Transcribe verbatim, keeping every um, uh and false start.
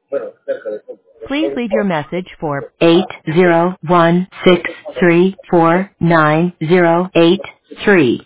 Please leave your message for eight zero one six three four nine zero eight three.